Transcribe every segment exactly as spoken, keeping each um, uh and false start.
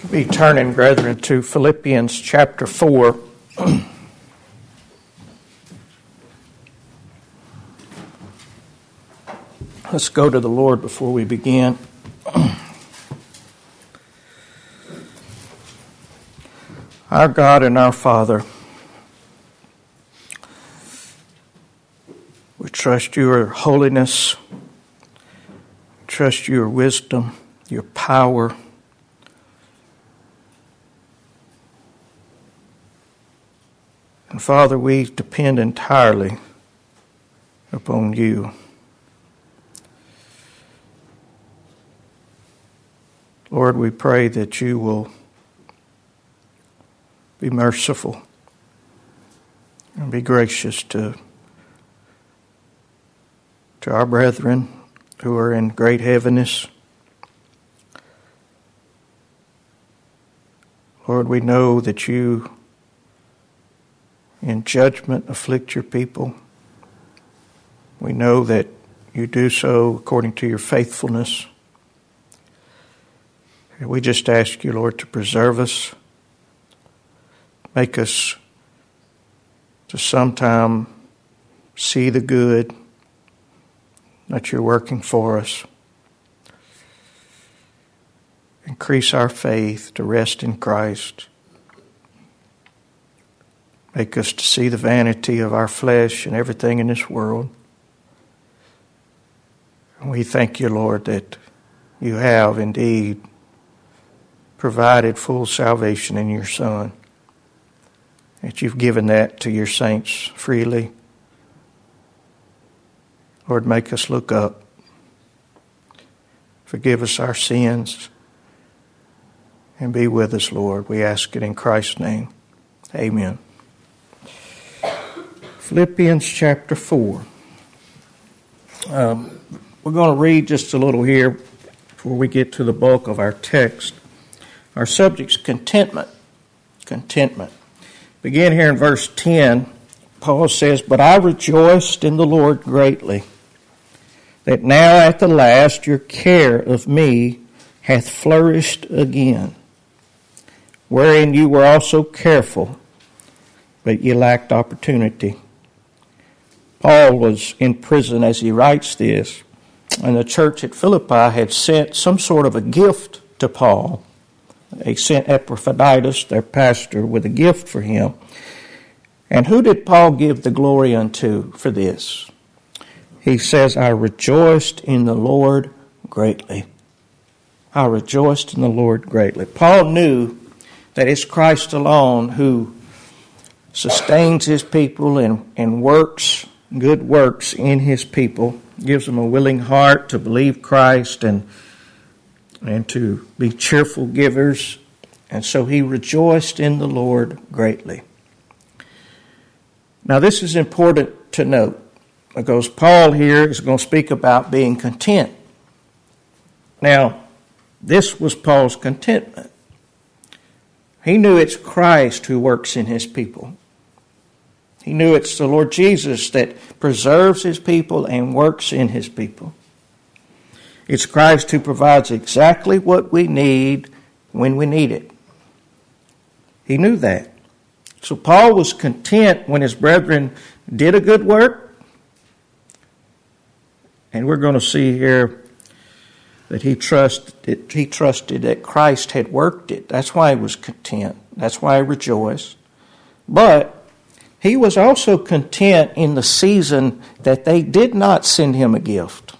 Be turning, brethren, to Philippians chapter four. Let's go to the Lord before we begin. Our God and our Father, we trust your holiness, we trust your wisdom, your power. And Father, we depend entirely upon you. Lord, we pray that you will be merciful and be gracious to, to our brethren who are in great heaviness. Lord, we know that you in judgment afflict your people. We know that you do so according to your faithfulness. And we just ask you, Lord, to preserve us. Make us to sometime see the good that you're working for us. Increase our faith to rest in Christ. Make us to see the vanity of our flesh and everything in this world. And we thank you, Lord, that you have indeed provided full salvation in your Son, that you've given that to your saints freely. Lord, make us look up. Forgive us our sins and be with us, Lord. We ask it in Christ's name. Amen. Philippians chapter four. Um, we're going to read just a little here before we get to the bulk of our text. Our subject's contentment. Contentment. Begin here in verse ten. Paul says, "But I rejoiced in the Lord greatly, that now at the last your care of me hath flourished again, wherein you were also careful, but ye lacked opportunity." Paul was in prison as he writes this, and the church at Philippi had sent some sort of a gift to Paul. They sent Epaphroditus, their pastor, with a gift for him. And who did Paul give the glory unto for this? He says, "I rejoiced in the Lord greatly." I rejoiced in the Lord greatly. Paul knew that it's Christ alone who sustains his people and, and works good works in his people, gives them a willing heart to believe Christ and and to be cheerful givers. And so he rejoiced in the Lord greatly. Now this is important to note, because Paul here is going to speak about being content. Now, this was Paul's contentment. He knew it's Christ who works in his people. He knew it's the Lord Jesus that preserves his people and works in his people. It's Christ who provides exactly what we need when we need it. He knew that. So Paul was content when his brethren did a good work. And we're going to see here that he trusted, he trusted that Christ had worked it. That's why he was content. That's why he rejoiced. But he was also content in the season that they did not send him a gift,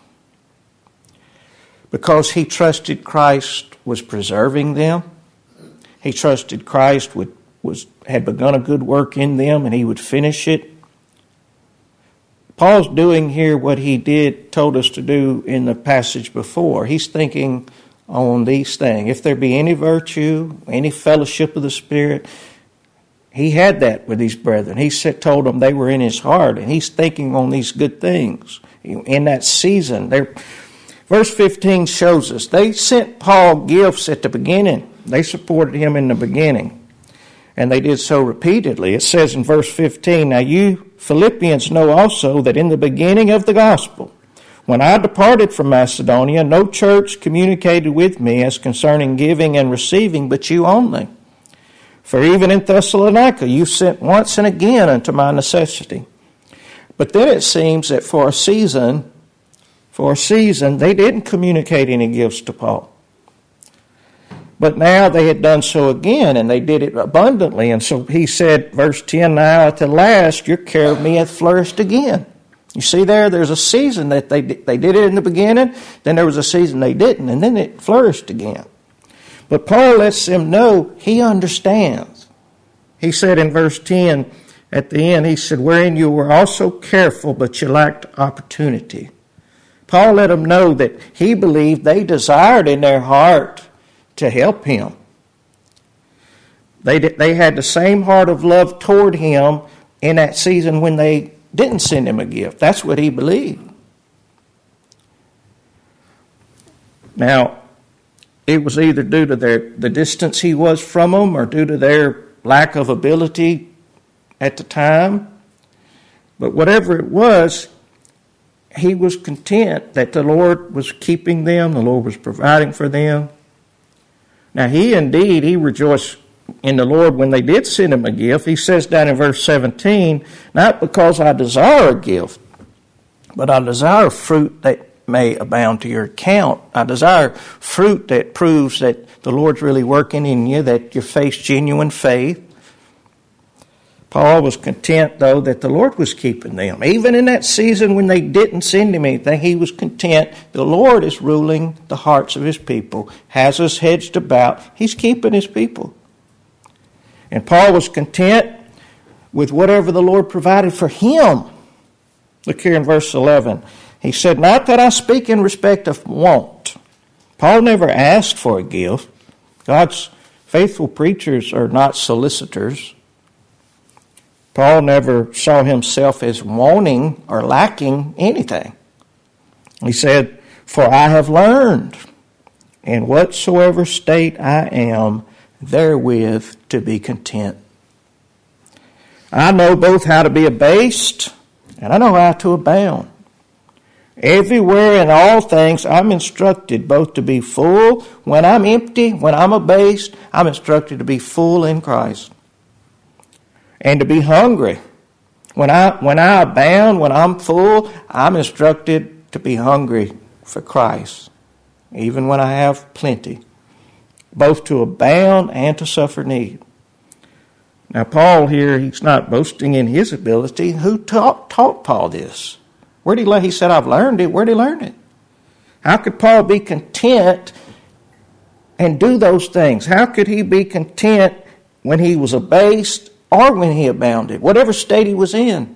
because he trusted Christ was preserving them. He trusted Christ would, was had begun a good work in them and he would finish it. Paul's doing here what he did, told us to do in the passage before. He's thinking on these things. If there be any virtue, any fellowship of the Spirit, he had that with these brethren. He said, told them they were in his heart, and he's thinking on these good things in that season. They're, verse fifteen shows us they sent Paul gifts at the beginning. They supported him in the beginning, and they did so repeatedly. It says in verse fifteen, "Now you Philippians know also that in the beginning of the gospel, When I departed from Macedonia, no church communicated with me as concerning giving and receiving, but you only. For even in Thessalonica you sent once and again unto my necessity. But then it seems that for a season, for a season, they didn't communicate any gifts to Paul. But now they had done so again, and they did it abundantly. And so he said, verse ten, now at the last your care of me hath flourished again. You see there, there's a season that they they did it in the beginning, then there was a season they didn't, and then it flourished again. But Paul lets them know he understands. He said in verse ten, at the end, he said, wherein you were also careful, but you lacked opportunity. Paul let them know that he believed they desired in their heart to help him. They, they had the same heart of love toward him in that season when they didn't send him a gift. That's what he believed. Now, it was either due to their the distance he was from them or due to their lack of ability at the time. But whatever it was, he was content that the Lord was keeping them, the Lord was providing for them. Now, he indeed, he rejoiced in the Lord when they did send him a gift. He says down in verse seventeen, not because I desire a gift, but I desire fruit that may abound to your account. I desire fruit that proves that the Lord's really working in you, that you face genuine faith. Paul was content, though, that the Lord was keeping them. Even in that season when they didn't send him anything, he was content. The Lord is ruling the hearts of his people, has us hedged about. He's keeping his people. And Paul was content with whatever the Lord provided for him. Look here in verse eleven. He said, not that I speak in respect of want. Paul never asked for a gift. God's faithful preachers are not solicitors. Paul never saw himself as wanting or lacking anything. He said, for I have learned in whatsoever state I am, therewith to be content. I know both how to be abased, and I know how to abound. Everywhere in all things I'm instructed both to be full when I'm empty, when I'm abased, I'm instructed to be full in Christ. And to be hungry. When I when I abound, when I'm full, I'm instructed to be hungry for Christ, even when I have plenty. Both to abound and to suffer need. Now Paul here, he's not boasting in his ability. Who taught, taught Paul this? Where did he learn? He said, I've learned it. Where did he learn it? How could Paul be content and do those things? How could he be content when he was abased or when he abounded? Whatever state he was in.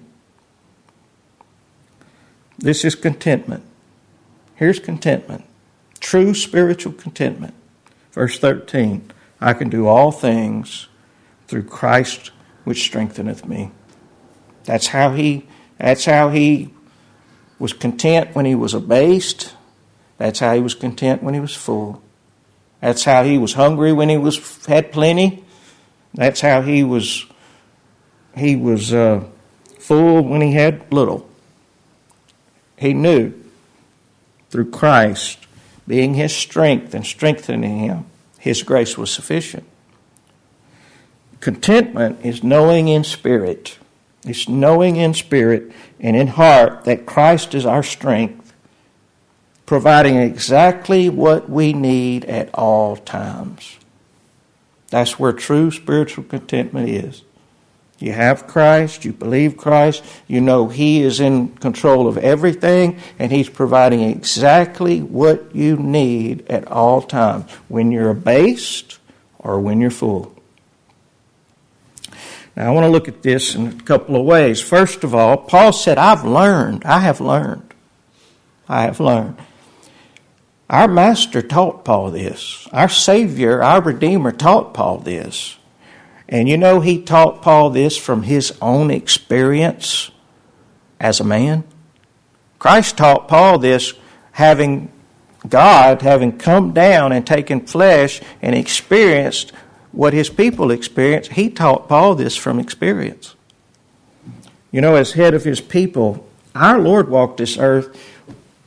This is contentment. Here's contentment. True spiritual contentment. Verse thirteen, I can do all things through Christ which strengtheneth me. That's how he, that's how he was content when he was abased. That's how he was content when he was full. That's how he was hungry when he was had plenty. That's how he was he was uh, full when he had little. He knew through Christ being his strength and strengthening him, his grace was sufficient. Contentment is knowing in spirit. It's knowing in spirit and in heart that Christ is our strength, providing exactly what we need at all times. That's where true spiritual contentment is. You have Christ, you believe Christ, you know He is in control of everything, and He's providing exactly what you need at all times, when you're abased or when you're full. Now I want to look at this in a couple of ways. First of all, Paul said, I've learned, I have learned, I have learned. Our Master taught Paul this. Our Savior, our Redeemer taught Paul this. And you know, he taught Paul this from his own experience as a man. Christ taught Paul this having God, having come down and taken flesh and experienced what his people experienced. He taught Paul this from experience. You know, as head of his people, our Lord walked this earth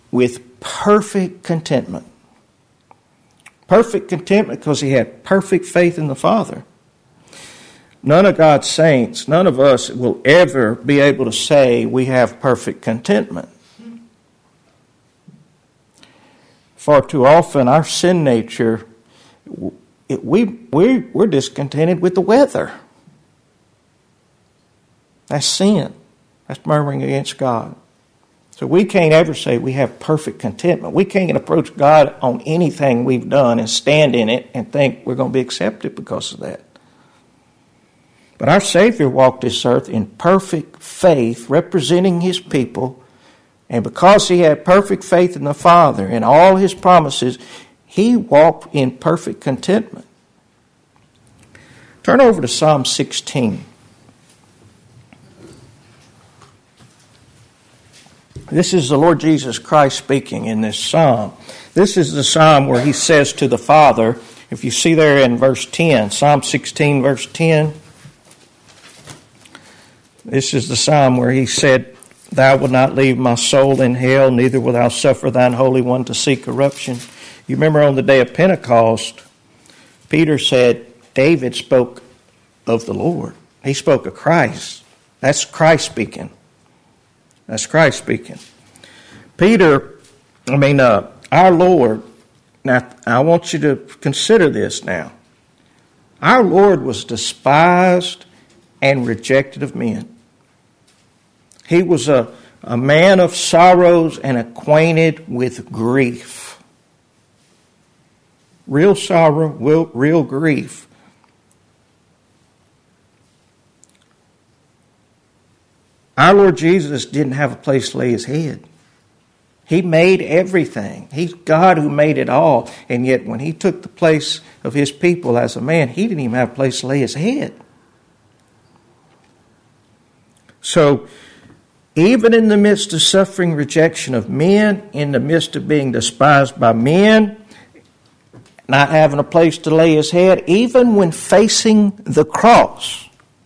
with perfect contentment. Perfect contentment because he had perfect faith in the Father. None of God's saints, none of us will ever be able to say we have perfect contentment. Far too often, our sin nature, it, we, we, we're discontented with the weather. That's sin. That's murmuring against God. So we can't ever say we have perfect contentment. We can't approach God on anything we've done and stand in it and think we're going to be accepted because of that. But our Savior walked this earth in perfect faith, representing His people. And because He had perfect faith in the Father and all His promises, He walked in perfect contentment. Turn over to Psalm sixteen. This is the Lord Jesus Christ speaking in this psalm. This is the psalm where He says to the Father, if you see there in verse ten, Psalm sixteen, verse ten, this is the psalm where He said, Thou wilt not leave my soul in hell, neither wilt thou suffer thine Holy One to see corruption. You remember on the day of Pentecost, Peter said, David spoke of the Lord. He spoke of Christ. That's Christ speaking. That's Christ speaking. Peter, I mean, uh, our Lord, now I want you to consider this now. Our Lord was despised and rejected of men. He was a, a man of sorrows and acquainted with grief. Real sorrow, real, real grief. Our Lord Jesus didn't have a place to lay His head. He made everything. He's God who made it all. And yet when He took the place of His people as a man, He didn't even have a place to lay His head. So, even in the midst of suffering rejection of men, in the midst of being despised by men, not having a place to lay His head, even when facing the cross,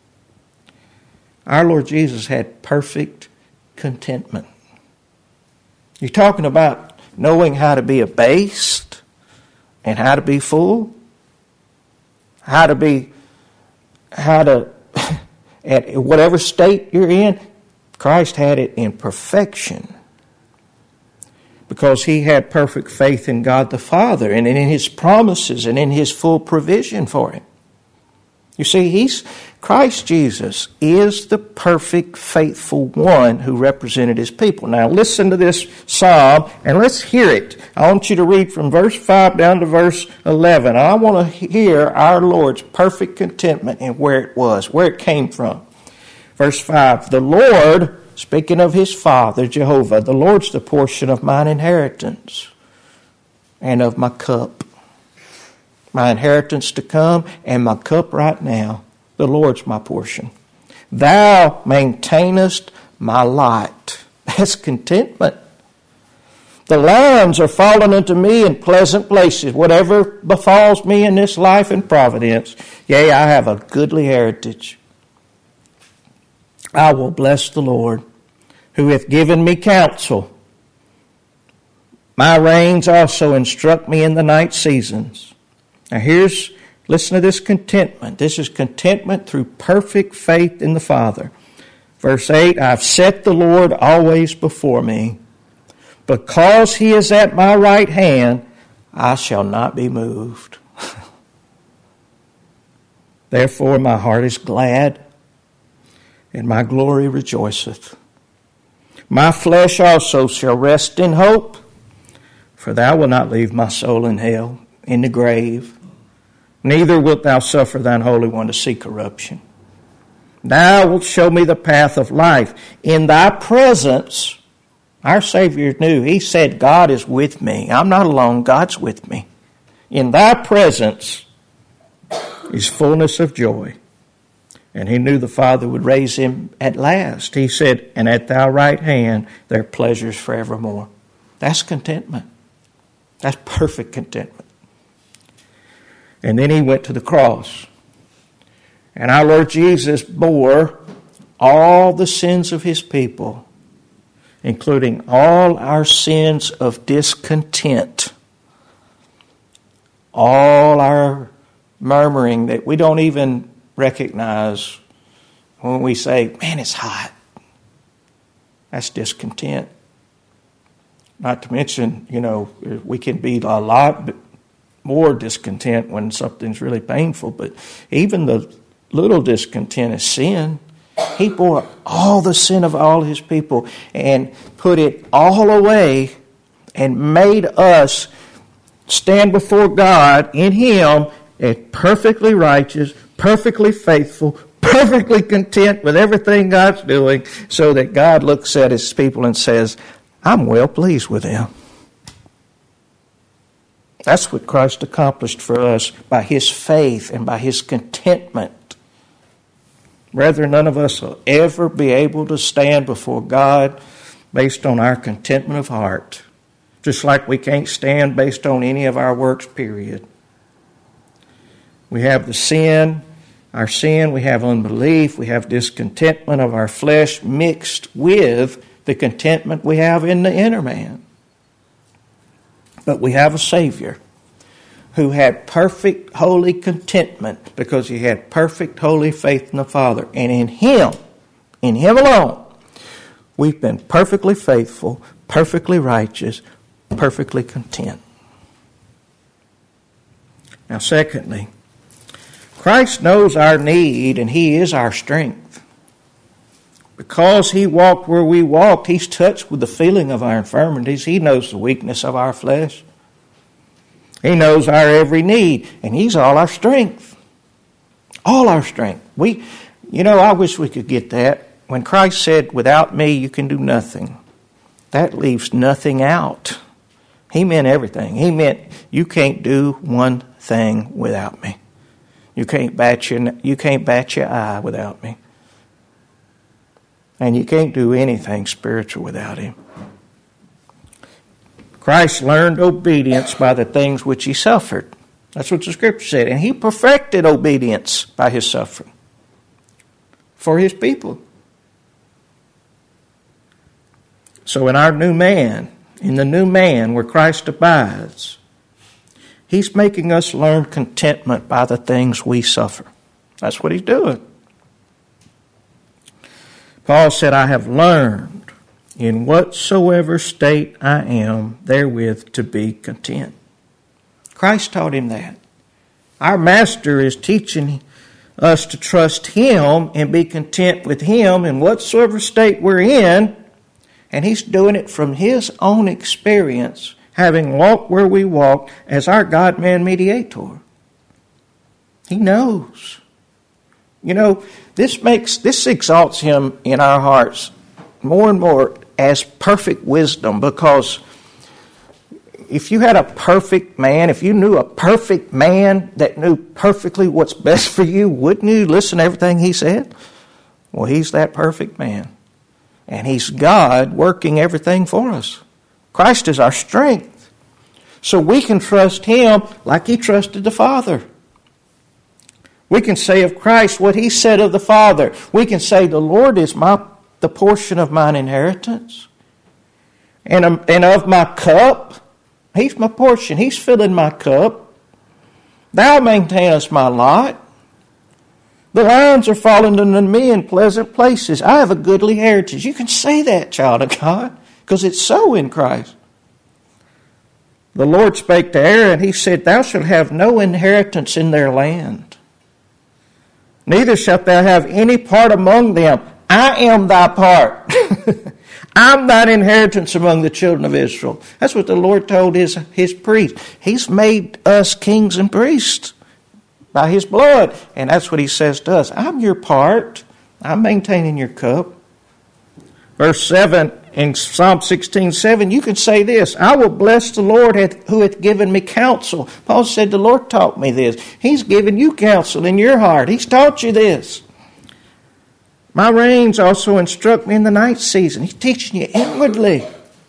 our Lord Jesus had perfect contentment. You're talking about knowing how to be abased and how to be full, how to be, how to, at whatever state you're in, Christ had it in perfection because He had perfect faith in God the Father and in His promises and in His full provision for Him. You see, He's Christ Jesus is the perfect, faithful one who represented His people. Now listen to this psalm and let's hear it. I want you to read from verse five down to verse eleven. I want to hear our Lord's perfect contentment and where it was, where it came from. Verse five, the Lord, speaking of His Father, Jehovah, the Lord's the portion of mine inheritance and of my cup. My inheritance to come and my cup right now. The Lord's my portion. Thou maintainest my lot. That's contentment. The lines are fallen unto me in pleasant places. Whatever befalls me in this life and providence, yea, I have a goodly heritage. I will bless the Lord, who hath given me counsel. My reins also instruct me in the night seasons. Now here's, listen to this contentment. This is contentment through perfect faith in the Father. Verse eight, I've set the Lord always before me. Because He is at my right hand, I shall not be moved. Therefore my heart is glad, and my glory rejoiceth. My flesh also shall rest in hope, for Thou wilt not leave my soul in hell, in the grave. Neither wilt Thou suffer Thine Holy One to see corruption. Thou wilt show me the path of life. In Thy presence, our Savior knew. He said, God is with me. I'm not alone. God's with me. In Thy presence is fullness of joy. And He knew the Father would raise Him at last. He said, and at Thy right hand there are pleasures forevermore. That's contentment. That's perfect contentment. And then He went to the cross. And our Lord Jesus bore all the sins of His people. including all our sins of discontent, all our murmuring that we don't even recognize when we say, man, it's hot. That's discontent. Not to mention, you know, we can be a lot more discontent when something's really painful, but even the little discontent is sin. He bore all the sin of all his people and put it all away and made us stand before God in him as perfectly righteous, perfectly faithful, perfectly content with everything God's doing, so that God looks at his people and says, I'm well pleased with them. That's what Christ accomplished for us by his faith and by his contentment. Brethren, none of us will ever be able to stand before God based on our contentment of heart, just like we can't stand based on any of our works, period. We have the sin, our sin, we have unbelief, we have discontentment of our flesh mixed with the contentment we have in the inner man. But we have a Savior who had perfect holy contentment because he had perfect holy faith in the Father. And in him, in him alone, we've been perfectly faithful, perfectly righteous, perfectly content. Now, secondly, Christ knows our need and he is our strength. Because he walked where we walked, he's touched with the feeling of our infirmities. He knows the weakness of our flesh. He knows our every need, and he's all our strength. All our strength. We, you know, I wish we could get that. When Christ said, without me you can do nothing, that leaves nothing out. He meant everything. He meant you can't do one thing without me. You can't bat your, you can't bat your eye without me. And you can't do anything spiritual without him. Christ learned obedience by the things which he suffered. That's what the Scripture said. And he perfected obedience by his suffering for his people. So in our new man, in the new man where Christ abides, he's making us learn contentment by the things we suffer. That's what he's doing. Paul said, I have learned in whatsoever state I am therewith to be content. Christ taught him that. Our Master is teaching us to trust him and be content with him in whatsoever state we're in. And he's doing it from his own experience, having walked where we walked as our God-man mediator. He knows. You know, this makes this exalts him in our hearts more and more as perfect wisdom, because if you had a perfect man, if you knew a perfect man that knew perfectly what's best for you, wouldn't you listen to everything he said? Well, he's that perfect man. And he's God working everything for us. Christ is our strength. So we can trust him like he trusted the Father. We can say of Christ what he said of the Father. We can say, the Lord is my the portion of mine inheritance. And, um, and of my cup, he's my portion. He's filling my cup. Thou maintainest my lot. The lines are falling unto me in pleasant places. I have a goodly heritage. You can say that, child of God, because it's so in Christ. The Lord spake to Aaron, he said, thou shalt have no inheritance in their land. Neither shalt thou have any part among them. I am thy part. I'm thine inheritance among the children of Israel. That's what the Lord told his, his priests. He's made us kings and priests by his blood. And that's what he says to us. I'm your part. I'm maintaining your cup. Verse seven in Psalm sixteen seven, you can say this, I will bless the Lord who hath given me counsel. Paul said the Lord taught me this. He's given you counsel in your heart. He's taught you this. My reins also instruct me in the night season. He's teaching you inwardly.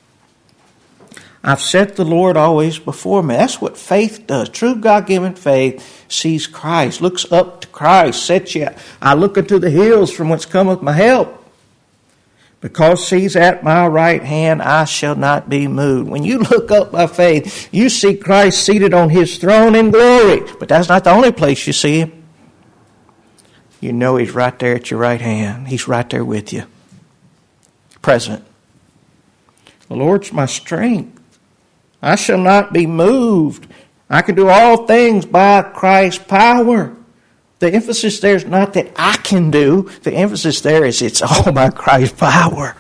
I've set the Lord always before me. That's what faith does. True God-given faith sees Christ, looks up to Christ, sets you. I look into the hills from whence cometh my help. Because he's at my right hand, I shall not be moved. When you look up by faith, you see Christ seated on his throne in glory. But that's not the only place you see him. You know he's right there at your right hand. He's right there with you. Present. The Lord's my strength. I shall not be moved. I can do all things by Christ's power. The emphasis there is not that I can do. The emphasis there is it's all by Christ's power.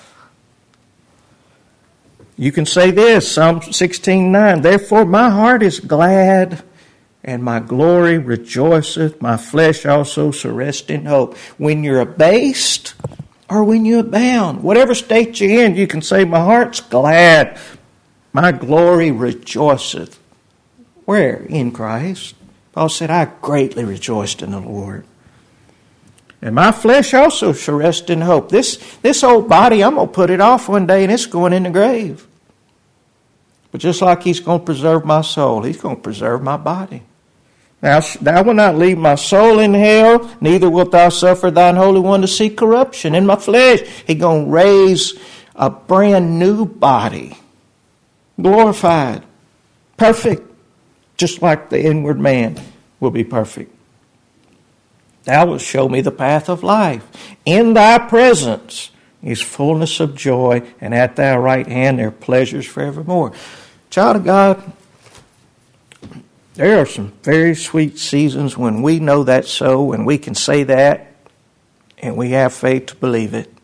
You can say this, Psalm sixteen nine, therefore my heart is glad, and my glory rejoiceth, my flesh also shall rest in hope. When you're abased or when you abound, whatever state you're in, you can say, my heart's glad, my glory rejoiceth. Where? In Christ. Paul said, I greatly rejoiced in the Lord. And my flesh also shall rest in hope. This, this old body, I'm going to put it off one day and it's going in the grave. But just like he's going to preserve my soul, he's going to preserve my body. Now, thou wilt not leave my soul in hell, neither wilt thou suffer thine Holy One to see corruption in my flesh. He's going to raise a brand new body, glorified, perfect, just like the inward man will be perfect. Thou wilt show me the path of life. In thy presence is fullness of joy, and at thy right hand there are pleasures forevermore. Child of God, there are some very sweet seasons when we know that's so, and we can say that, and we have faith to believe it.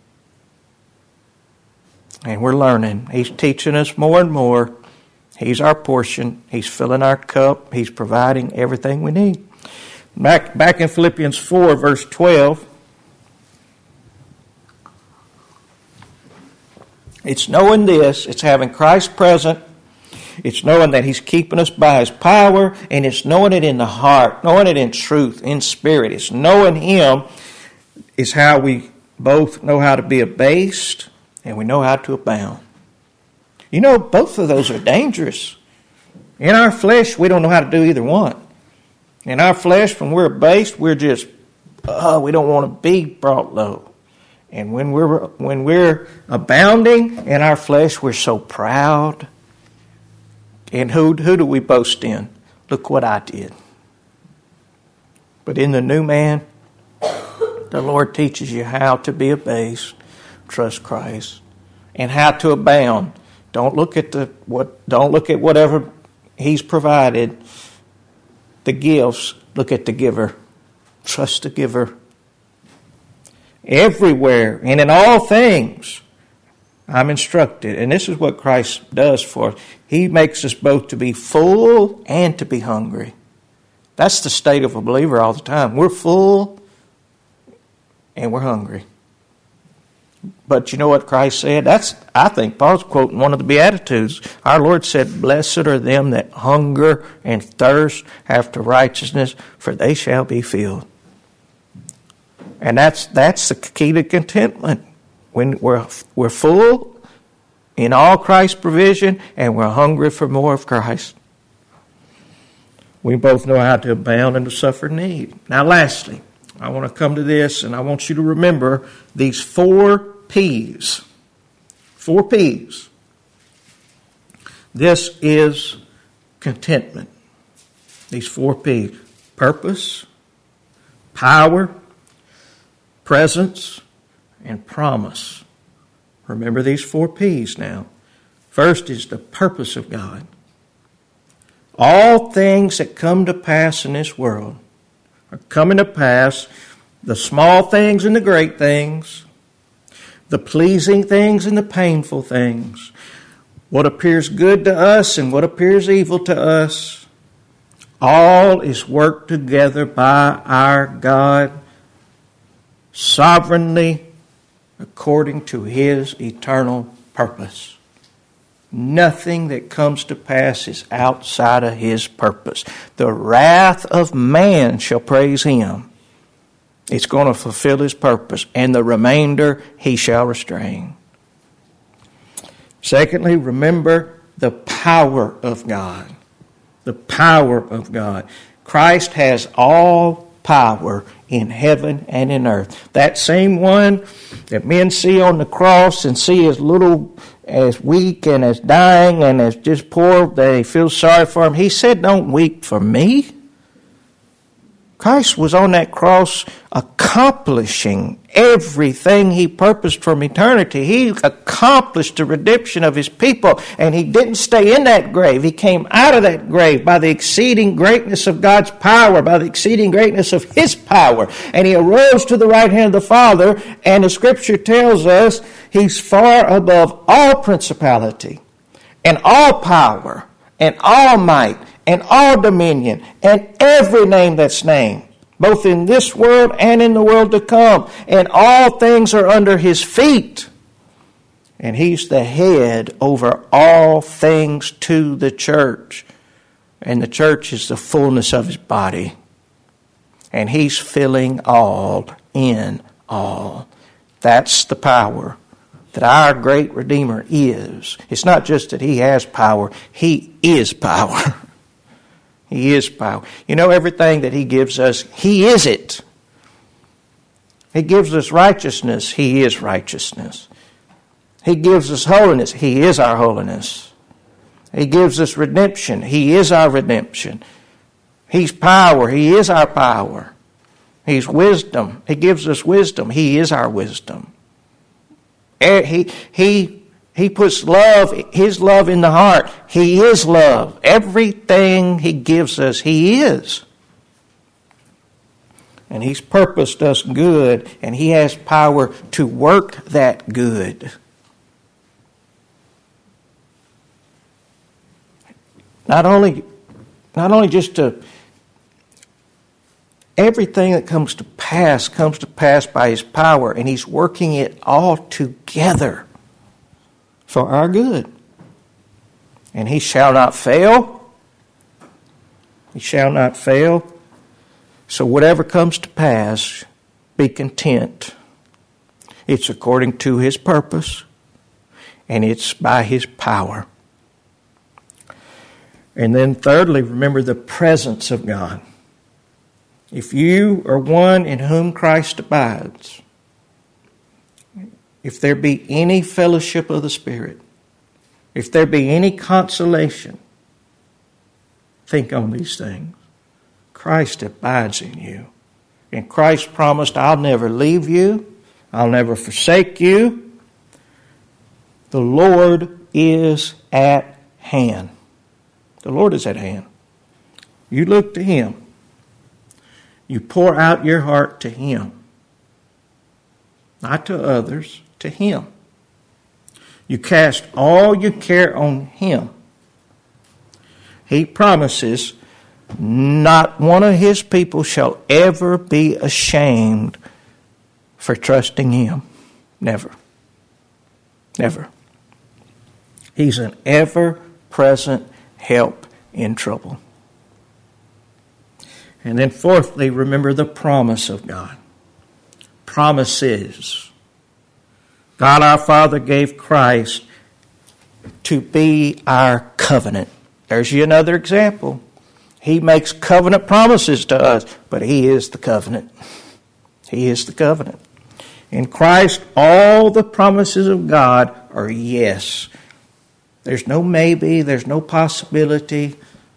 And we're learning. He's teaching us more and more. He's our portion. He's filling our cup. He's providing everything we need. Back, back in Philippians four, verse twelve, it's knowing this, it's having Christ present, it's knowing that he's keeping us by his power, and it's knowing it in the heart, knowing it in truth, in spirit. It's knowing him is how we both know how to be abased and we know how to abound. You know, both of those are dangerous. In our flesh, we don't know how to do either one. In our flesh, when we're abased, we're just, oh, we don't want to be brought low. And when we're when we're abounding in our flesh, we're so proud. And who, who do we boast in? Look what I did. But in the new man, the Lord teaches you how to be abased, trust Christ, and how to abound. Don't look at the what. Don't look at whatever he's provided. The gifts. Look at the giver. Trust the giver. Everywhere and in all things, I'm instructed. And this is what Christ does for us. He makes us both to be full and to be hungry. That's the state of a believer all the time. We're full and we're hungry. But you know what Christ said? That's, I think Paul's quoting one of the Beatitudes. Our Lord said, blessed are them that hunger and thirst after righteousness, for they shall be filled. And that's that's the key to contentment. When we're we're full in all Christ's provision, and we're hungry for more of Christ. We both know how to abound and to suffer need. Now, lastly, I want to come to this, and I want you to remember these four P's. Four P's. This is contentment. These four P's. Purpose, power, presence, and promise. Remember these four P's now. First is the purpose of God. All things that come to pass in this world are coming to pass, the small things and the great things, the pleasing things and the painful things, what appears good to us and what appears evil to us. All is worked together by our God sovereignly according to his eternal purpose. Nothing that comes to pass is outside of his purpose. The wrath of man shall praise him. It's going to fulfill his purpose, and the remainder he shall restrain. Secondly, remember the power of God. The power of God. Christ has all power in heaven and in earth. That same one that men see on the cross and see as little, as weak and as dying and as just poor, they feel sorry for him. He said, don't weep for me. Christ was on that cross accomplishing everything he purposed from eternity. He accomplished the redemption of his people, and he didn't stay in that grave. He came out of that grave by the exceeding greatness of God's power, by the exceeding greatness of his power, and he arose to the right hand of the Father, and the Scripture tells us he's far above all principality and all power and all might and all dominion, and every name that's named, both in this world and in the world to come. And all things are under his feet. And he's the head over all things to the church. And the church is the fullness of his body. And he's filling all in all. That's the power that our great Redeemer is. It's not just that he has power, he is power. He is power. You know, everything that he gives us, he is it. He gives us righteousness, he is righteousness. He gives us holiness, he is our holiness. He gives us redemption, he is our redemption. He's power, he is our power. He's wisdom, he gives us wisdom, he is our wisdom. He, he He puts love, his love in the heart. He is love. Everything he gives us, he is. And he's purposed us good, and he has power to work that good. Not only, not only just to, everything that comes to pass comes to pass by his power, and he's working it all together for our good. And he shall not fail. He shall not fail. So whatever comes to pass, be content. It's according to his purpose, and it's by his power. And then thirdly, remember the presence of God. If you are one in whom Christ abides, if there be any fellowship of the Spirit, if there be any consolation, think on these things. Christ abides in you. And Christ promised, I'll never leave you. I'll never forsake you. The Lord is at hand. The Lord is at hand. You look to him. You pour out your heart to him. Not to others, to him. You cast all your care on him. He promises not one of his people shall ever be ashamed for trusting him. Never. Never. He's an ever-present help in trouble. And then fourthly, remember the promise of God. Promises. God our Father gave Christ to be our covenant. There's you another example. He makes covenant promises to us, but he is the covenant. He is the covenant. In Christ, all the promises of God are yes. There's no maybe, there's no possibility,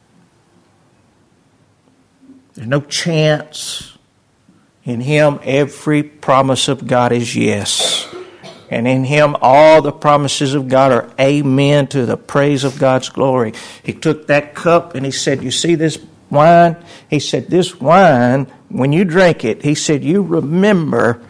there's no chance. In him, every promise of God is yes. And in him, all the promises of God are amen to the praise of God's glory. He took that cup and he said, you see this wine? He said, this wine, when you drink it, he said, you remember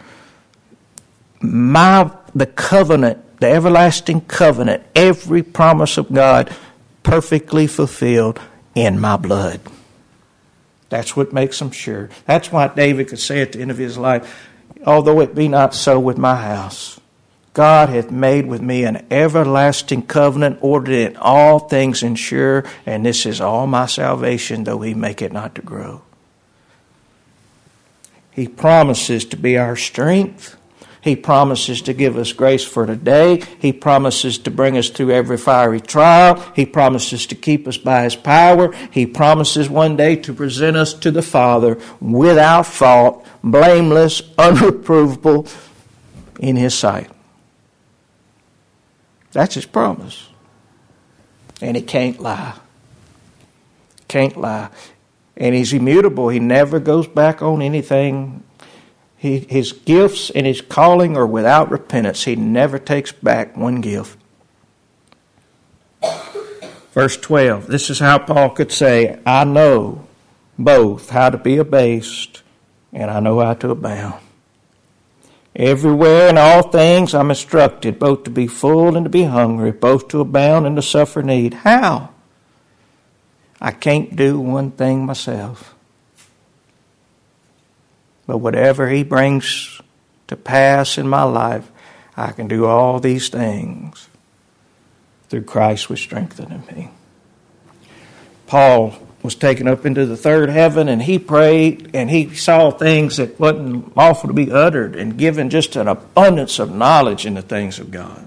my the covenant, the everlasting covenant, every promise of God perfectly fulfilled in my blood. That's what makes him sure. That's why David could say at the end of his life, although it be not so with my house, God hath made with me an everlasting covenant, ordered in all things and sure, and this is all my salvation, though he make it not to grow. He promises to be our strength, He promises to give us grace for today. He promises to bring us through every fiery trial. He promises to keep us by His power. He promises one day to present us to the Father without fault, blameless, unreprovable in His sight. That's His promise. And He can't lie. Can't lie. And He's immutable. He never goes back on anything. He, his gifts and His calling are without repentance. He never takes back one gift. Verse twelve. This is how Paul could say, I know both how to be abased and I know how to abound. Everywhere in all things I'm instructed, both to be full and to be hungry, both to abound and to suffer need. How? I can't do one thing myself. But whatever He brings to pass in my life, I can do all these things through Christ which strengtheneth me. Paul was taken up into the third heaven, and he prayed, and he saw things that wasn't lawful to be uttered, and given just an abundance of knowledge in the things of God.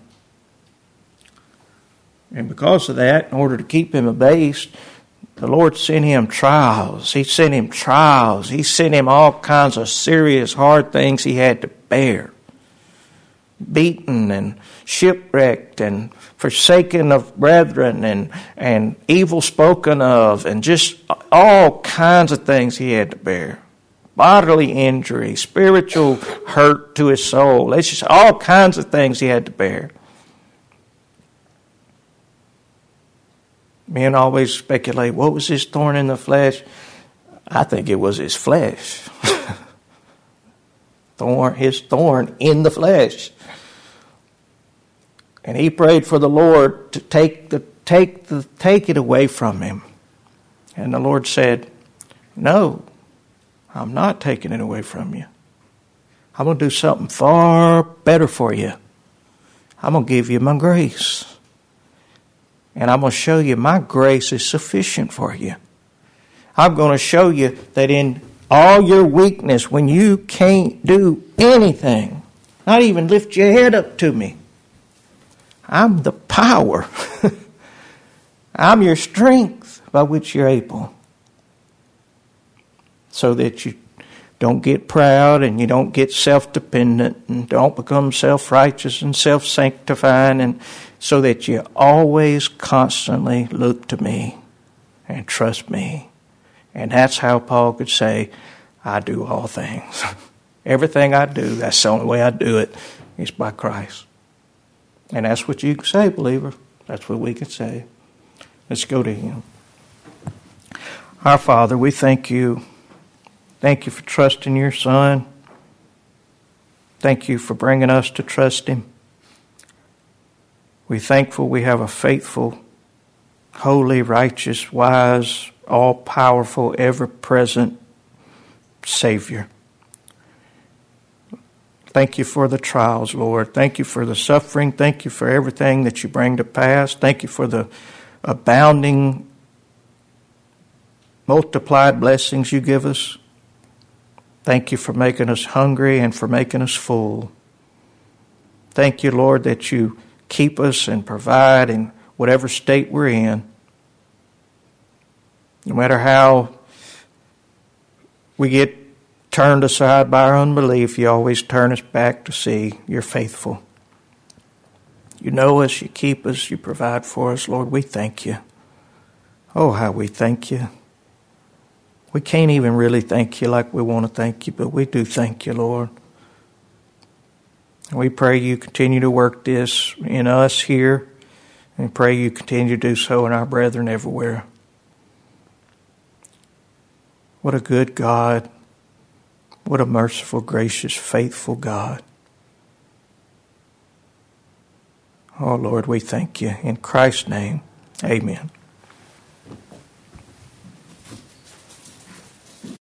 And because of that, in order to keep him abased, the Lord sent him trials. He sent him trials. He sent him all kinds of serious, hard things he had to bear. Beaten and shipwrecked and forsaken of brethren and, and evil spoken of, and just all kinds of things he had to bear. Bodily injury, spiritual hurt to his soul. It's just all kinds of things he had to bear. Men always speculate, what was his thorn in the flesh? I think it was his flesh. thorn, his thorn in the flesh. And he prayed for the Lord to take the take the take it away from him. And the Lord said, no, I'm not taking it away from you. I'm going to do something far better for you. I'm going to give you my grace. And I'm going to show you my grace is sufficient for you. I'm going to show you that in all your weakness, when you can't do anything, not even lift your head up to me, I'm the power. I'm your strength by which you're able. So that you don't get proud and you don't get self-dependent and don't become self-righteous and self-sanctifying, and so that you always constantly look to me and trust me. And that's how Paul could say, I do all things. Everything I do, that's the only way I do it, is by Christ. And that's what you can say, believer. That's what we can say. Let's go to Him. Our Father, we thank You. Thank You for trusting Your Son. Thank You for bringing us to trust Him. We're thankful we have a faithful, holy, righteous, wise, all-powerful, ever-present Savior. Thank You for the trials, Lord. Thank You for the suffering. Thank You for everything that You bring to pass. Thank You for the abounding, multiplied blessings You give us. Thank You for making us hungry and for making us full. Thank You, Lord, that You keep us and provide in whatever state we're in. No matter how we get turned aside by our unbelief, You always turn us back to see You're faithful. You know us, You keep us, You provide for us. Lord, we thank You. Oh, how we thank You. We can't even really thank You like we want to thank You, but we do thank You, Lord. We pray You continue to work this in us here, and pray You continue to do so in our brethren everywhere. What a good God. What a merciful, gracious, faithful God. Oh, Lord, we thank You. In Christ's name, amen.